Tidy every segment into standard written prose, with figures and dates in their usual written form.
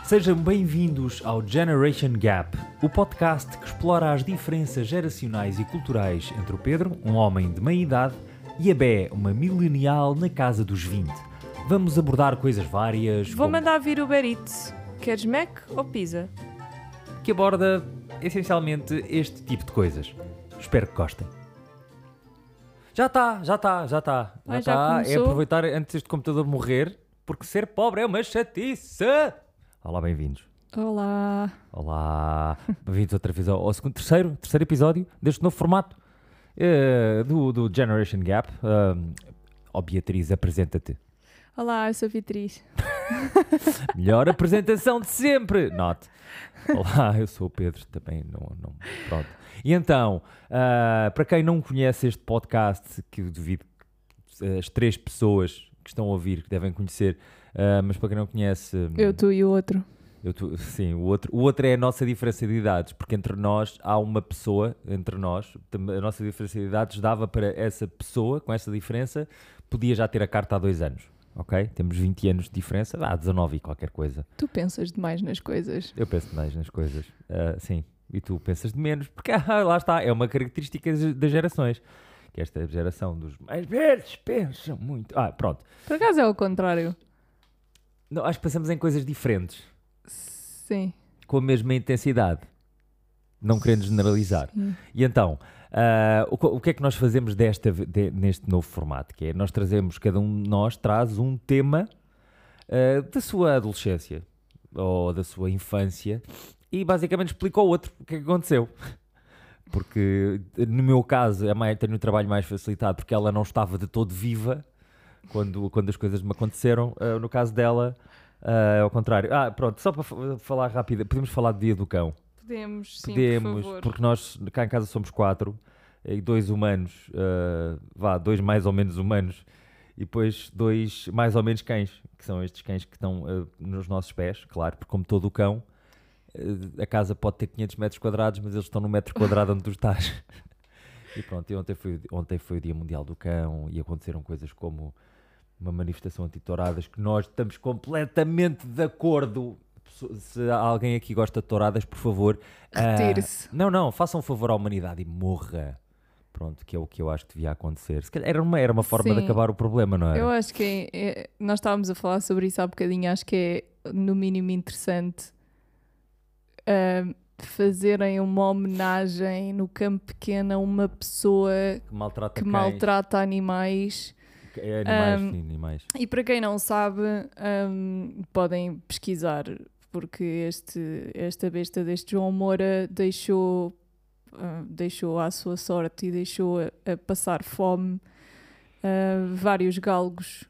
Sejam bem-vindos ao Generation Gap, o podcast que explora as diferenças geracionais e culturais entre o Pedro, um homem de meia-idade, e a Bé, uma milenial na casa dos 20. Vamos abordar coisas várias, Vou mandar vir o Uber Eats. Queres Mac ou pizza? que aborda essencialmente este tipo de coisas. Espero que gostem. Já está. Já É começou? aproveitar antes deste computador morrer, porque ser pobre é uma chatice. Olá, bem-vindos. Olá. Bem-vindos outra vez ao terceiro episódio deste novo formato do Generation Gap. Beatriz, apresenta-te. Olá, eu sou a Beatriz. Melhor apresentação de sempre. Note. Olá, eu sou o Pedro, também não pronto. E então, para quem não conhece este podcast, que eu duvido que as 3 pessoas que estão a ouvir que devem conhecer, mas para quem não conhece... Eu, tu e o outro. Sim, o outro é a nossa diferença de idades, porque entre nós há uma pessoa, a nossa diferença de idades dava para essa pessoa, com essa diferença, podia já ter a carta há 2 anos, ok? Temos 20 anos de diferença, 19 e qualquer coisa. Tu pensas demais nas coisas. Eu penso demais nas coisas, sim, e tu pensas de menos, porque lá está, é uma característica das gerações, que esta geração dos mais velhos pensam muito. Pronto. Por acaso é o contrário? Não, acho que pensamos em coisas diferentes. Sim. Com a mesma intensidade, não querendo generalizar. Sim. E então, o que é que nós fazemos neste novo formato? Que é, nós trazemos, cada um de nós traz um tema da sua adolescência ou da sua infância e basicamente explica ao outro o que é que aconteceu. Porque no meu caso tenho um trabalho mais facilitado porque ela não estava de todo viva quando as coisas me aconteceram. No caso dela... ao contrário. Pronto, só para falar rápido, podemos falar do Dia do Cão? Podemos, sim, Podemos, por favor. porque nós cá em casa somos 4 e 2 humanos, 2 mais ou menos humanos e depois 2 mais ou menos cães, que são estes cães que estão nos nossos pés, claro, porque como todo o cão, a casa pode ter 500 metros quadrados, mas eles estão no metro quadrado onde tu estás. E pronto, e ontem foi o Dia Mundial do Cão e aconteceram coisas como uma manifestação anti-touradas que nós estamos completamente de acordo. Se alguém aqui gosta de touradas, por favor... Retire-se. Não, façam um favor à humanidade e morra. Pronto, que é o que eu acho que devia acontecer. Se calhar era uma forma Sim. de acabar o problema, não é? Eu acho que nós estávamos a falar sobre isso há bocadinho. Acho que é, no mínimo, interessante fazerem uma homenagem no campo pequeno a uma pessoa Que que cães. maltrata animais. Animais. E para quem não sabe, podem pesquisar, porque esta besta deste João Moura deixou à sua sorte e deixou a passar fome vários galgos,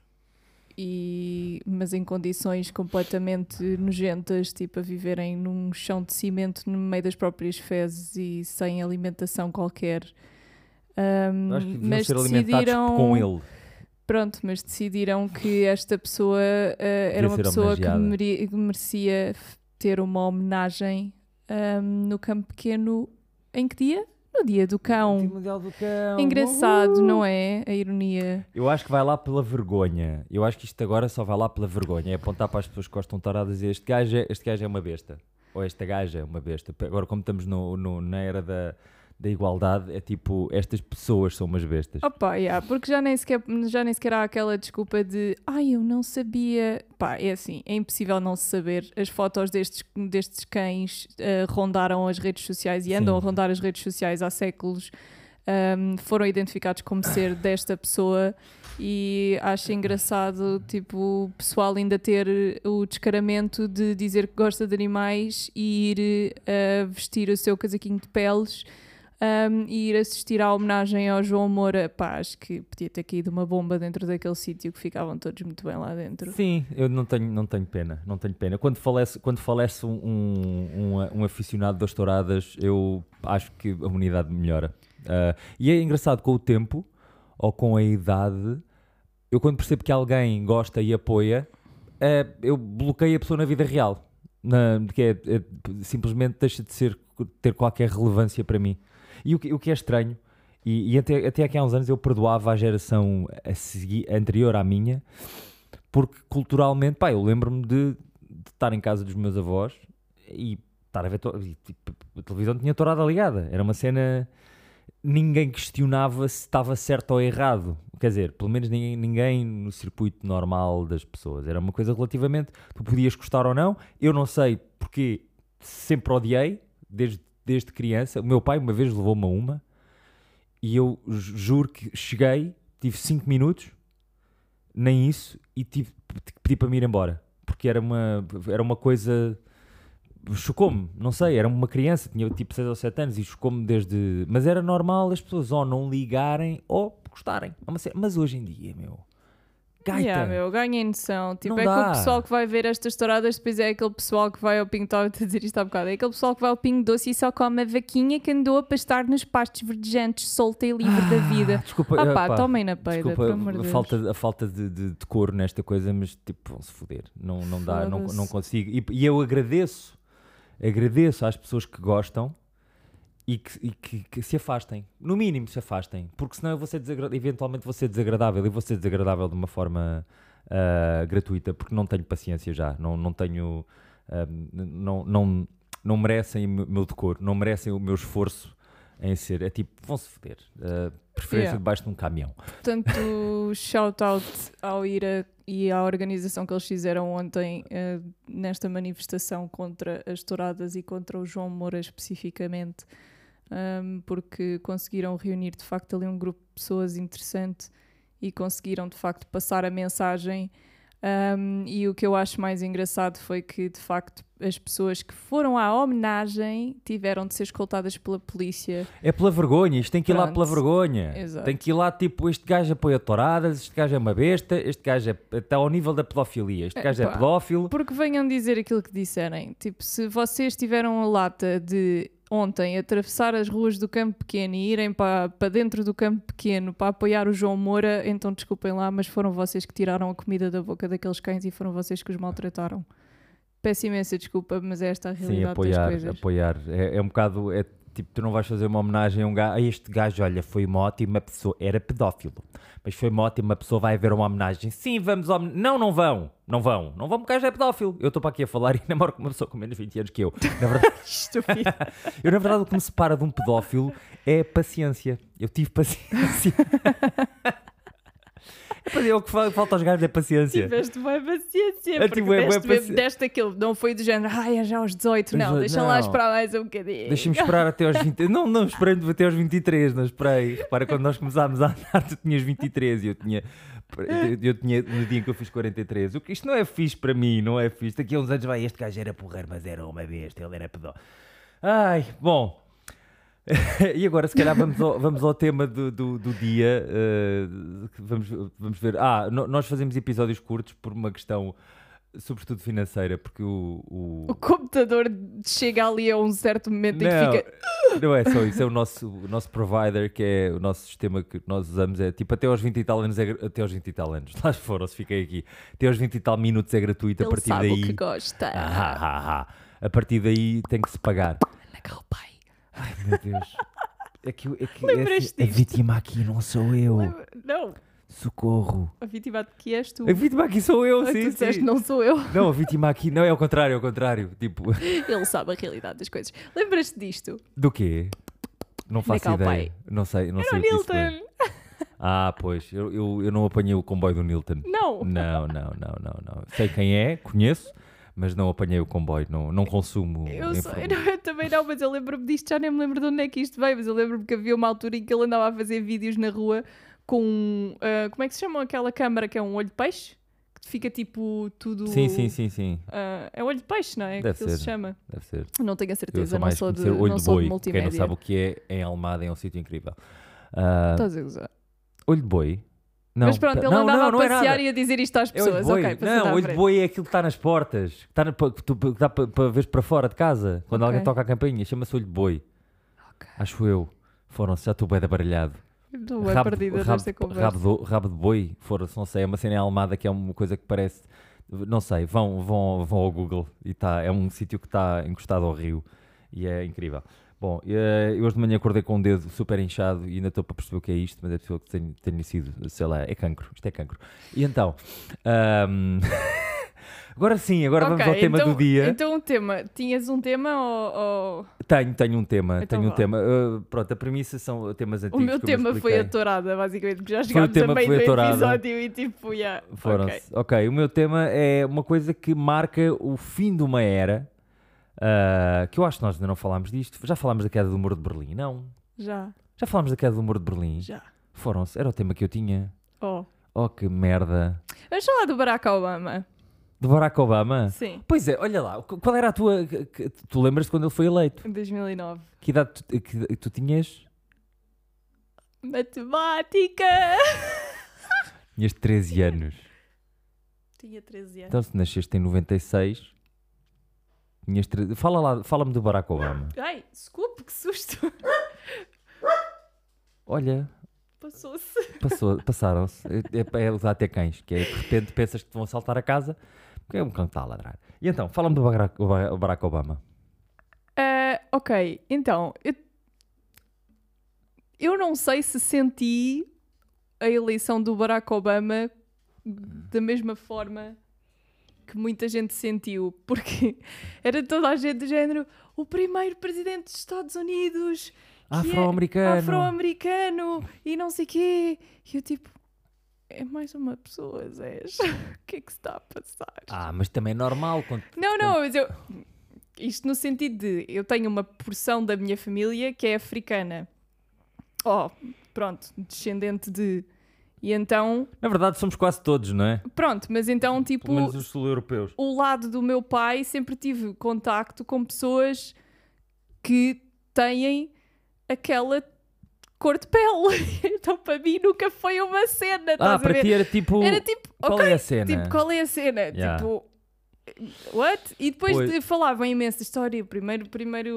mas em condições completamente nojentas, tipo a viverem num chão de cimento no meio das próprias fezes e sem alimentação qualquer. Acho que deviam Mas ser alimentados com ele. Pronto, mas decidiram que esta pessoa era uma ser pessoa que homenageada. que merecia ter uma homenagem no campo pequeno. Em que dia? No Dia do Dia Cão. Mundial do Cão. Engraçado, não é? A ironia. Eu acho que vai lá pela vergonha. Eu acho que isto agora só vai lá pela vergonha. É apontar para as pessoas que gostam de touradas e este gajo é uma besta. Ou esta gaja é uma besta. Agora, como estamos na era da igualdade, é tipo, estas pessoas são umas bestas. Opa, porque já nem sequer há aquela desculpa de eu não sabia. Pá, é assim, é impossível não se saber. As fotos destes cães rondaram as redes sociais e andam a rondar as redes sociais há séculos. Foram identificados como ser desta pessoa e acho engraçado, tipo, o pessoal ainda ter o descaramento de dizer que gosta de animais e ir vestir o seu casaquinho de peles e ir assistir à homenagem ao João Moura. Pá, acho que podia ter caído uma bomba dentro daquele sítio, que ficavam todos muito bem lá dentro. Sim, eu não tenho pena. Quando falece um aficionado das touradas, eu acho que a humanidade melhora. E é engraçado, com o tempo ou com a idade, eu quando percebo que alguém gosta e apoia, eu bloqueio a pessoa na vida real, que simplesmente deixa de ter qualquer relevância para mim. E o que é estranho, e até aqui há uns anos eu perdoava a geração anterior à minha, porque culturalmente, eu lembro-me de de estar em casa dos meus avós e estar a ver e, tipo, a televisão tinha tourada ligada. Era uma cena... Ninguém questionava se estava certo ou errado. Quer dizer, pelo menos ninguém no circuito normal das pessoas. Era uma coisa relativamente... Tu podias gostar ou não. Eu não sei porque sempre odiei, desde criança. O meu pai uma vez levou-me a uma e eu juro que cheguei, tive 5 minutos, nem isso, e pedi para me ir embora. Porque era uma coisa... Chocou-me, não sei, era uma criança, tinha tipo 6 ou 7 anos e chocou-me desde... Mas era normal as pessoas ou não ligarem ou gostarem. Mas hoje em dia, meu... Gaita! Ganhem noção. Tipo, Não é dá. que o pessoal que vai ver estas touradas depois é aquele pessoal que vai ao Pingo... Estava a dizer isto há bocado. É aquele pessoal que vai ao Pingo Doce e só come a vaquinha que andou a pastar nos pastos verdejantes, solta e livre da vida. Desculpa, tomem na peida, desculpa, por amor de Deus. a falta de cor nesta coisa, mas tipo, vão-se foder. Não dá, não consigo. E eu agradeço às pessoas que gostam e que se afastem. No mínimo se afastem. Porque senão eu eventualmente vou ser desagradável. E vou ser desagradável de uma forma gratuita. Porque não tenho paciência já. Não tenho... não merecem o meu decoro. Não merecem o meu esforço em ser... É tipo, vão-se foder. Preferência debaixo de um caminhão. Portanto, shout-out ao IRA e à organização que eles fizeram ontem nesta manifestação contra as touradas e contra o João Moura especificamente, porque conseguiram reunir de facto ali um grupo de pessoas interessante e conseguiram de facto passar a mensagem. E o que eu acho mais engraçado foi que de facto as pessoas que foram à homenagem tiveram de ser escoltadas pela polícia. É pela vergonha, isto tem que ir lá pela vergonha. Exato. Tem que ir lá tipo, este gajo apoia touradas, este gajo é uma besta, este gajo está ao nível da pedofilia, este gajo é pedófilo. Porque venham dizer aquilo que disserem. Tipo, se vocês tiveram a lata de ontem atravessar as ruas do Campo Pequeno e irem para dentro do Campo Pequeno para apoiar o João Moura, então desculpem lá, mas foram vocês que tiraram a comida da boca daqueles cães e foram vocês que os maltrataram. Peço imensa desculpa, mas é esta a realidade das coisas. Apoiar. É um bocado... Tipo, tu não vais fazer uma homenagem a um gajo. Este gajo, olha, foi uma ótima pessoa. Era pedófilo. Mas foi uma ótima pessoa. Vai haver uma homenagem. Sim, vamos... Não vão. Não vão, porque o gajo é pedófilo. Eu estou para aqui a falar e namoro com uma pessoa com menos de 20 anos que eu. Na verdade... Estúpido. Eu, na verdade, o que me separa de um pedófilo é paciência. Eu tive paciência. É o que falta aos gajos é paciência. Tiveste boa paciência, porque deste aquilo, não foi do género, é já aos 18, não, deixa lá esperar mais um bocadinho. Deixa-me esperar até aos 20, não esperei até aos 23, não esperei. Repara, quando nós começámos a andar, tu tinhas 23 e eu tinha, no dia em que eu fiz 43. Isto não é fixe para mim, não é fixe. Daqui a uns anos este gajo era porreiro, mas era uma besta, ele era pedó. Ai, bom... E agora, se calhar, vamos ao tema do dia. Vamos ver. Nós fazemos episódios curtos por uma questão, sobretudo financeira, porque o computador chega ali a um certo momento e fica. Não é só isso, é o nosso provider, que é o nosso sistema que nós usamos. É tipo até aos 20 e tal anos. Até aos 20 e tal anos. Lá foram-se, fiquei aqui. Até aos 20 e tal minutos é gratuito. Ele a partir sabe daí. O que gosta. A partir daí tem que se pagar. Naquele pai. Ai, meu Deus. Lembras-te a vítima aqui não sou eu. Não. Socorro. A vítima aqui és tu. A vítima aqui sou eu, sim. Tu disseste não sou eu. Não, a vítima aqui... Não, é ao contrário, Tipo... Ele sabe a realidade das coisas. Lembras-te disto? Do quê? Não faço ideia. Pai. Não sei Era o que isso foi. Pois. Eu não apanhei o comboio do Nilton. Não. Não. Sei quem é, conheço. Mas não apanhei o comboio, não consumo. Eu também não, mas eu lembro-me disto, já nem me lembro de onde é que isto veio, mas eu lembro-me que havia uma altura em que ele andava a fazer vídeos na rua com, como é que se chama aquela câmara que é um olho de peixe? Que fica tipo tudo... Sim. É olho de peixe, não é? Deve que ser. se chama. Deve ser. Não tenho a certeza, Eu não sou de olho de boi. multimédia. Quem não sabe o que é, em Almada é um sítio incrível. Estás a usar. Olho de boi? Não, mas pronto, ele andava a passear é e a dizer isto às pessoas. Olho de boi é aquilo que está nas portas. Que dá para ver para fora de casa. Quando alguém toca a campainha. Chama-se olho de boi. Okay. Acho eu. Foram-se, já estou bem baralhado. Estou bem perdida nesta conversa. Rabo de boi. Foram-se, não sei. É uma cena em Almada que é uma coisa que parece... Não sei. Vão ao Google. E é um sítio que está encostado ao rio. E é incrível. Bom, eu hoje de manhã acordei com um dedo super inchado e ainda estou para perceber o que é isto, mas é possível que tenha sido, sei lá, é cancro, isto é cancro. E então, Agora sim, agora vamos ao tema do dia. Então o tema, tinhas um tema ou... Tenho um tema, Então tenho um vá. tema. Pronto, a premissa são temas antigos. O meu como eu tema foi expliquei. a tourada, basicamente, porque já Foi o chegámos tema a que meio foi do a tourada. episódio e tipo, yeah, Foram-se. Ok, o meu tema é uma coisa que marca o fim de uma era, que eu acho que nós ainda não falámos disto. Já falámos da queda do Muro de Berlim? Não. Já. Já falámos da queda do Muro de Berlim? Já. Foram-se. Era o tema que eu tinha. Oh. Oh, que merda. Vamos falar do Barack Obama. De Barack Obama? Sim. Pois é, olha lá. Qual era a tua... Tu lembras-te quando ele foi eleito? Em 2009. Que idade tu tinhas? Matemática! Tinhas 13 anos. Tinha 13 anos. Então se nasceste em 96... Tinhas 13... Fala-me do Barack Obama. Ai, desculpe, que susto. Olha... Passou-se. Passaram-se. É usar até cães, que é de repente pensas que te vão assaltar a casa, porque é um cão que está a ladrar. E então, fala-me do Barack Obama. Ok, então, eu não sei se senti a eleição do Barack Obama da mesma forma que muita gente sentiu, porque era toda a gente do género, o primeiro presidente dos Estados Unidos... Afro-americano e não sei o quê. E eu tipo, é mais uma pessoa, Zés. O que é que se está a passar? Mas também é normal. Não, mas eu... Isto no sentido de, eu tenho uma porção da minha família que é africana. Pronto, descendente de... E então... Na verdade somos quase todos, não é? Pronto, mas então tipo... Pelo menos os sul-europeus. O lado do meu pai sempre tive contacto com pessoas que têm aquela cor de pele. Então para mim nunca foi uma cena. Estás a para ver? ti era tipo... Qual é a cena? Tipo, qual é a cena? Yeah. Tipo, what? E depois Pois. falavam imenso da história. O primeiro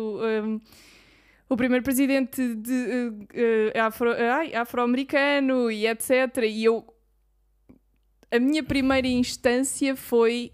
presidente afro-americano e etc. E a minha primeira instância foi...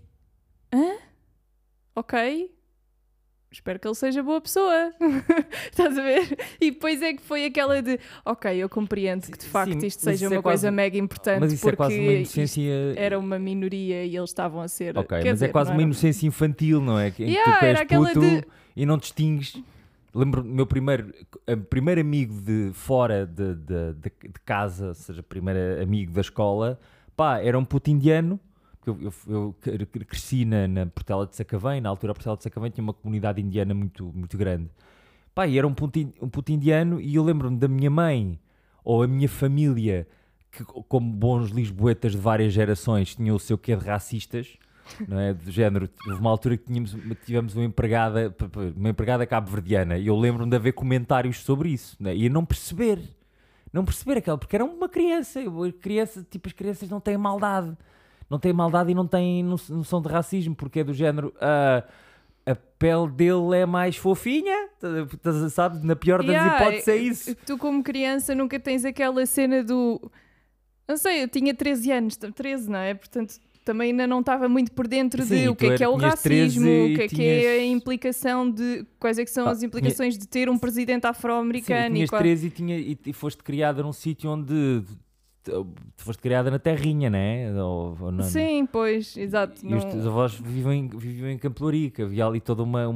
Ok. Espero que ele seja boa pessoa. Estás a ver? E depois é que foi aquela de... Ok, eu compreendo que de facto Sim, isto mas seja isso é uma coisa quase- mega importante Mas isso porque é quase uma inocência... era uma minoria e eles estavam a ser... Ok, quer mas dizer, é quase não uma era- inocência infantil, não é? Em que Yeah, tu és era aquela puto de- e não distingues. Lembro meu primeiro amigo de fora de casa, ou seja, primeiro amigo da escola, era um puto indiano. Eu cresci na Portela de Sacavém. Na altura a Portela de Sacavém tinha uma comunidade indiana muito, muito grande. E era um puto indiano, e eu lembro-me da minha mãe ou a minha família, que como bons lisboetas de várias gerações tinham o seu quê de racistas, não é? Do género, houve uma altura que tivemos uma empregada cabo-verdiana, e eu lembro-me de haver comentários sobre isso, não é? E não perceber aquela, porque era uma criança, as crianças não têm maldade e não têm noção de racismo, porque é do género, a pele dele é mais fofinha, sabes? Na pior das hipóteses é isso. Tu como criança nunca tens aquela cena do... Não sei, eu tinha 13 anos, 13, não é? Portanto, também ainda não estava muito por dentro Sim, de o que é o tinhas 13 racismo, o e que é a tinhas- implicação de... Quais é que são as implicações de ter um presidente Sim, afro-americano. tinhas 13 e foste criada num sítio onde... foste criada na terrinha, né? Ou não? Sim, pois, exato. E os teus avós viviam em Campo Lourenço. Havia ali toda uma...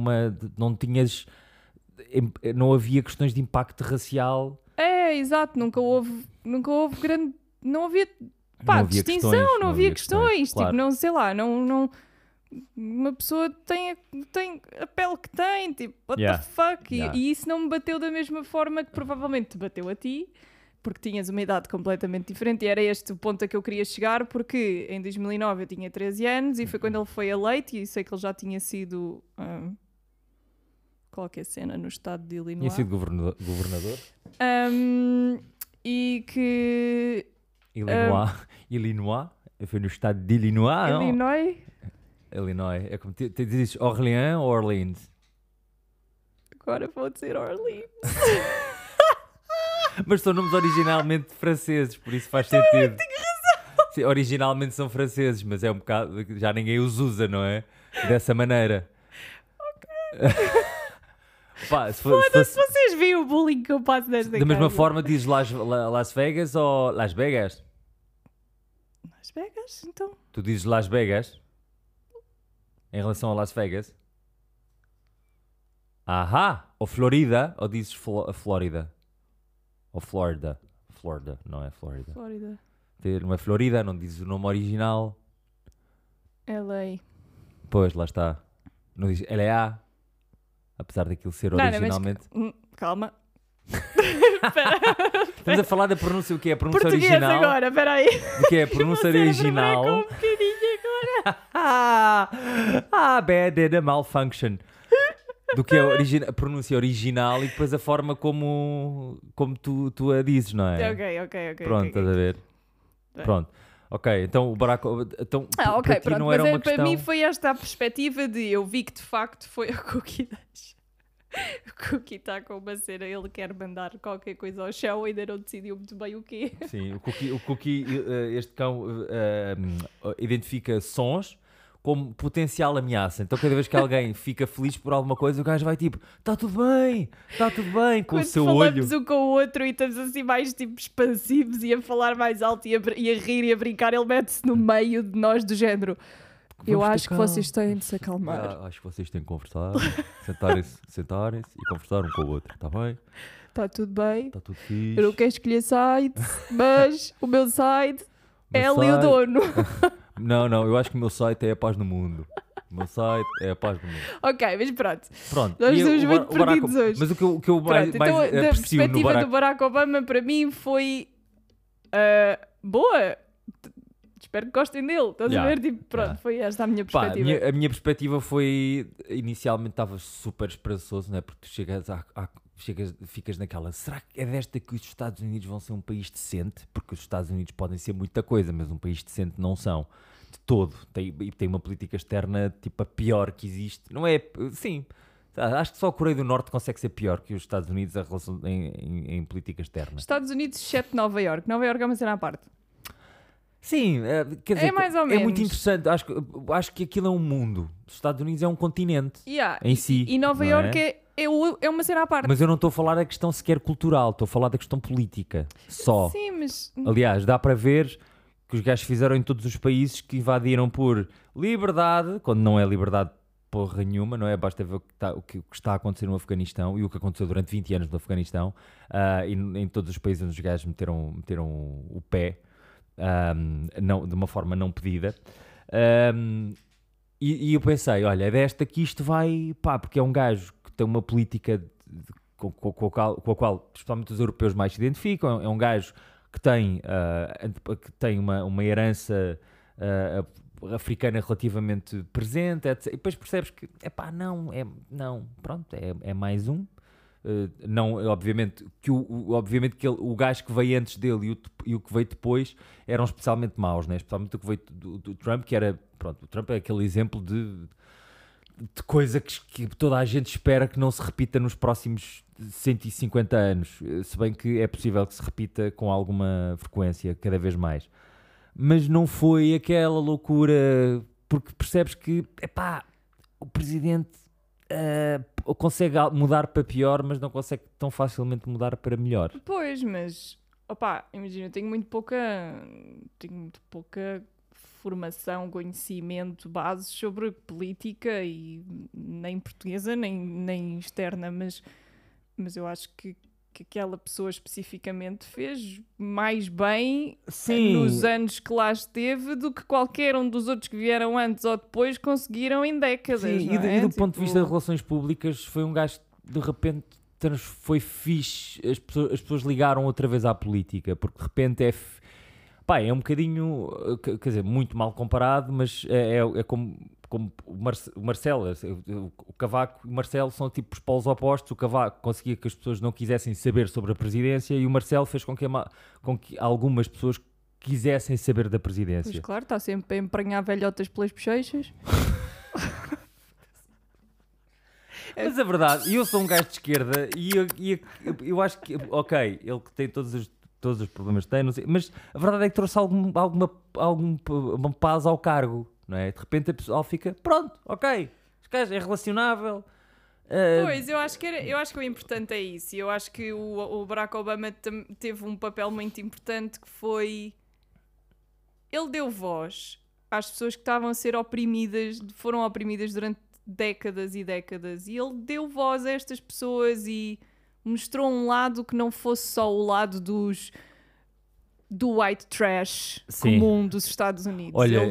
Não havia questões de impacto racial. Exato, nunca houve grande... Não havia... Não havia distinção, questões, não havia questões. claro. Tipo, não sei lá, não... Uma pessoa tem a pele que tem, tipo, what Yeah. the fuck? Yeah. E isso não me bateu da mesma forma que provavelmente te bateu a ti, porque tinhas uma idade completamente diferente, e era este o ponto a que eu queria chegar, porque em 2009 eu tinha 13 anos e foi quando ele foi eleito, e sei que ele já tinha sido qualquer cena no estado de Illinois. Tinha sido governador. E que... Illinois. Foi no estado de Illinois, não? Illinois, É como tu dizes Orléans ou Orleans? agora vou dizer Orleans. Mas são nomes originalmente franceses, por isso faz sentido. Sim, originalmente são franceses, mas é um bocado... Já ninguém os usa, não é? Dessa maneira. Se Vocês veem o bullying que eu passo nesta da mesma casa. forma dizes Las Vegas ou Las Vegas? Las Vegas, então. Tu dizes Las Vegas? Em relação a Las Vegas? Ahá! Ou Florida, ou dizes Flórida? Ou Florida? Florida, não é Florida. Flórida. Não é Florida, não dizes o nome original. LA. Pois, lá está. Não dizes LA. Apesar daquilo ser originalmente. Calma. Estamos a falar da pronúncia, o que é a pronúncia Português original. agora, espera aí. O que é a pronúncia original. Um bocadinho agora. Bad and malfunction. Do que é a pronúncia original e depois a forma como tu a dizes, não é? Ok. Pronto, estás a ver? Bem. Pronto. Ok, então o Barack Obama... Então, Ok, para ti pronto. não era Mas uma para questão... mim foi esta a perspectiva de eu vi que de facto foi a Cookie Dash. O Cookie está com uma cena, ele quer mandar qualquer coisa ao chão, ainda não decidiu muito bem o quê. Sim, o Cookie este cão, identifica sons como potencial ameaça. Então cada vez que alguém fica feliz por alguma coisa, o gajo vai tipo, está tudo bem, com Quando o seu olho. falamos um com o outro e estamos assim mais tipo expansivos e a falar mais alto e a rir e a brincar, ele mete-se no meio de nós do género. Eu acho que vocês têm de se acalmar. Acho que vocês têm que conversar, sentarem-se e conversar um com o outro, está bem? Está tudo bem. Está tudo fixe. Eu não quero escolher side, mas o meu side é Meu ali o site- dono. Não, eu acho que o meu site é a paz no mundo. O meu site é a paz no mundo. Ok, mas pronto. Pronto. Nós E estamos o muito Barack- perdidos hoje. Mas o que eu mais Pronto, então, da aprecio no perspectiva Barack... do Barack Obama, para mim foi boa. Espero que gostem dele. Estás a ver? Tipo, pronto, foi esta a minha Pá, perspectiva. a minha perspectiva foi... Inicialmente estava super esperançoso, não é? Porque tu ficas naquela... Será que é desta que os Estados Unidos vão ser um país decente? Porque os Estados Unidos podem ser muita coisa, mas um país decente não são. De todo. Tem uma política externa tipo a pior que existe. Não é... Sim. Acho que só a Coreia do Norte consegue ser pior que os Estados Unidos em política externa. Estados Unidos, exceto Nova Iorque. Nova Iorque é uma cena à parte. Sim, quer dizer, mais ou é menos. muito interessante. Acho que aquilo é um mundo. Os Estados Unidos é um continente em si. E Nova não Iorque é uma cena à parte. Mas eu não estou a falar da questão sequer cultural, estou a falar da questão política. Só. Sim, mas... Aliás, dá para ver que os gajos fizeram em todos os países que invadiram por liberdade, quando não é liberdade porra nenhuma, não é? Basta ver o que está a acontecer no Afeganistão e o que aconteceu durante 20 anos no Afeganistão e em todos os países onde os gajos meteram o pé. Não, de uma forma não pedida e eu pensei, olha, é desta que isto vai, pá, porque é um gajo que tem uma política com a qual especialmente os europeus mais se identificam, é um gajo que tem uma herança africana relativamente presente, etc. E depois percebes que, pronto, é mais um. Não, obviamente que o gajo que veio antes dele e o que veio depois eram especialmente maus, né? Especialmente o que veio do Trump, que era, pronto, o Trump é aquele exemplo de coisa que toda a gente espera que não se repita nos próximos 150 anos, se bem que é possível que se repita com alguma frequência, cada vez mais, mas não foi aquela loucura, porque percebes que, o presidente consegue mudar para pior, mas não consegue tão facilmente mudar para melhor. Pois, mas... imagina, eu tenho muito pouca formação, conhecimento, bases sobre política, e nem portuguesa, nem externa, mas eu acho que aquela pessoa especificamente fez mais bem nos anos que lá esteve do que qualquer um dos outros que vieram antes ou depois conseguiram em décadas. Sim, não e do ponto de vista de relações públicas, foi um gajo que de repente foi fixe, as pessoas ligaram outra vez à política, porque de repente é um bocadinho, quer dizer, muito mal comparado, mas é como o Marcelo, o Cavaco e o Marcelo são tipo os polos opostos. O Cavaco conseguia que as pessoas não quisessem saber sobre a presidência e o Marcelo fez com que algumas pessoas quisessem saber da presidência. Pois claro, está sempre a emprenhar velhotas pelas bochechas. Mas a verdade, eu sou um gajo de esquerda e eu acho que, ok, ele que tem todos os problemas que tem, não sei, mas a verdade é que trouxe alguma paz ao cargo. Não é? De repente a pessoa fica, pronto, ok, este gajo é relacionável. Pois, eu acho que o importante é isso. Eu acho que o Barack Obama teve um papel muito importante, que foi... Ele deu voz às pessoas que estavam a ser oprimidas, foram oprimidas durante décadas e décadas, e ele deu voz a estas pessoas e mostrou um lado que não fosse só o lado do white trash comum dos Estados Unidos. Olha,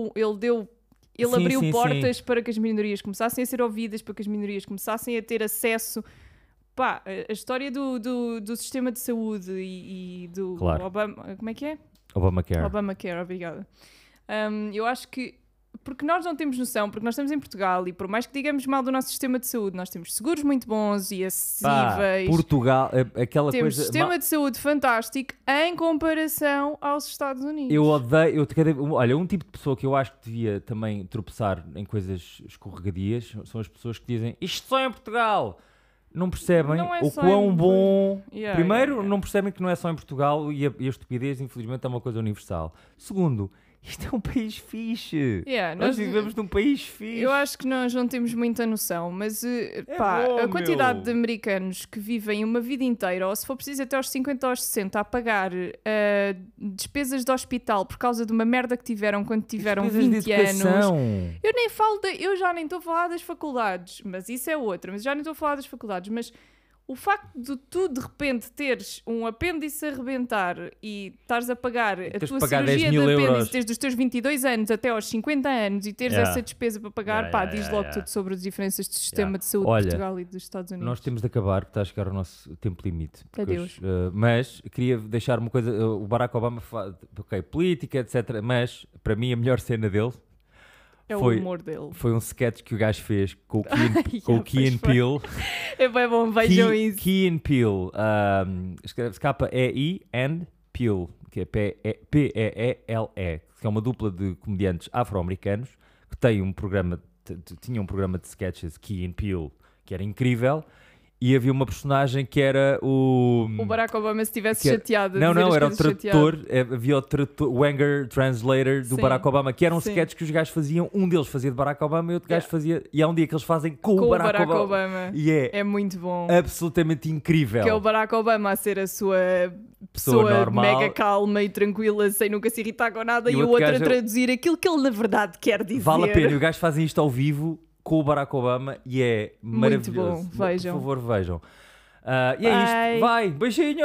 ele abriu portas para que as minorias começassem a ser ouvidas, para que as minorias começassem a ter acesso. Pá, a história do sistema de saúde e do Obama... Como é que é? Obamacare. Obamacare, obrigada. Eu acho que... Porque nós não temos noção, porque nós estamos em Portugal e por mais que digamos mal do nosso sistema de saúde, nós temos seguros muito bons e acessíveis. Portugal, aquela temos coisa... sistema de saúde fantástico em comparação aos Estados Unidos. Eu odeio... Olha, um tipo de pessoa que eu acho que devia também tropeçar em coisas escorregadias são as pessoas que dizem isto só em Portugal. Não percebem o quão bom... Primeiro, não percebem que não é só em Portugal e a estupidez, infelizmente, é uma coisa universal. Segundo... Isto é um país fixe. Nós vivemos num país fixe. Eu acho que nós não temos muita noção, mas a quantidade de americanos que vivem uma vida inteira, ou se for preciso até aos 50 ou aos 60, a pagar despesas de hospital por causa de uma merda que tiveram quando tiveram 20 anos. Eu já nem estou a falar das faculdades, mas isso é outra. Mas já nem estou a falar das faculdades, mas... O facto de tu, de repente, teres um apêndice a rebentar e estares a pagar a tua cirurgia de apêndice desde os teus 22 anos até aos 50 anos e teres essa despesa para pagar, diz logo tudo sobre as diferenças do sistema de saúde de Portugal e dos Estados Unidos. Nós temos de acabar, porque está a chegar o nosso tempo limite. Adeus. Mas queria deixar uma coisa, o Barack Obama, política, etc. Mas, para mim, a melhor cena dele o humor dele. Foi um sketch que o gajo fez com o Key and Peele. É bem bom, vejam isso. Key and Peele. Escreve-se K-E-I and Peele, que é P-E-E-L-E, que é uma dupla de comediantes afro-americanos que tinham um programa de sketches, Key and Peele, que era incrível. E havia uma personagem que era o Barack Obama, se estivesse chateado. Não, era o tradutor. Havia o Anger Translator do Barack Obama, que eram sketches que os gajos faziam. Um deles fazia de Barack Obama e outro gajo fazia. E há um dia que eles fazem com o Barack Obama. E é muito bom. Absolutamente incrível. Que é o Barack Obama a ser a sua pessoa mega calma e tranquila, sem nunca se irritar com nada, e o outro a traduzir aquilo que ele na verdade quer dizer. Vale a pena. E os gajos fazem isto ao vivo com o Barack Obama e é maravilhoso. Muito bom, vejam. Por favor, vejam. E é isto. Vai, beijinho!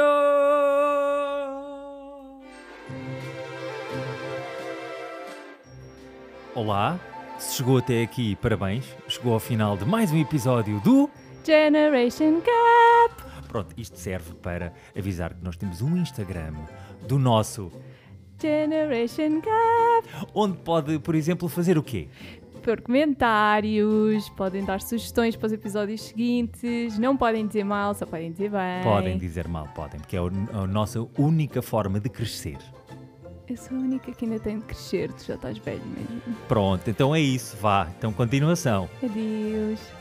Olá, se chegou até aqui, parabéns. Chegou ao final de mais um episódio do Generation Gap. Pronto, isto serve para avisar que nós temos um Instagram do nosso Generation Gap, onde pode, por exemplo, fazer o quê? Por comentários, podem dar sugestões para os episódios seguintes, não podem dizer mal, só podem dizer bem. Podem dizer mal, podem, porque é a nossa única forma de crescer. Eu sou a única que ainda tem de crescer, tu já estás velho mesmo. Pronto, então é isso, vá, então continuação. Adeus.